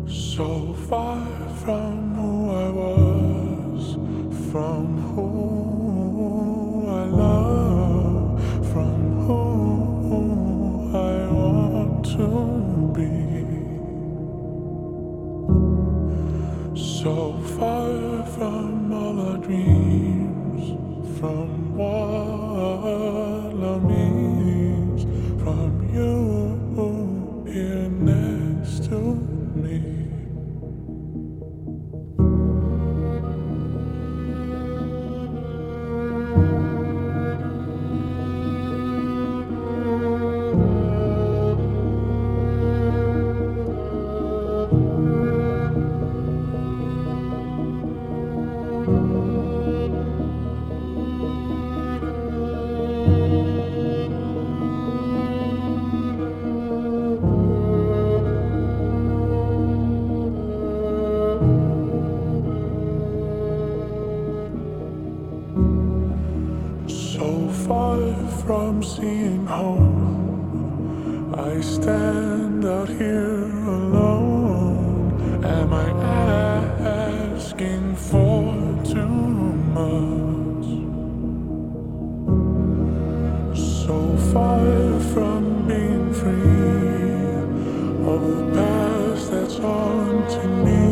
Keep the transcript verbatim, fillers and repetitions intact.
So far from who I was, from who I love, from who I want to be. So far from all our dreams, from what love means, from you here next to me. So far from seeing home, I stand out here alone. Am I asking for too much? So far from being free of the past that's haunting me.